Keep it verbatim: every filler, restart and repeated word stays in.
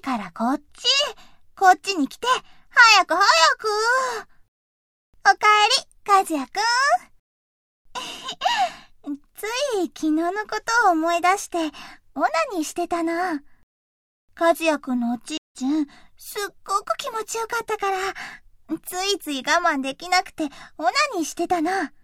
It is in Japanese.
からこっち。こっちに来て、早く早く。おかえり、和也くん。つい昨日のことを思い出して、オナニーしてたな。和也くんのおちんちん、すっごく気持ちよかったから、ついつい我慢できなくてオナニーしてたな。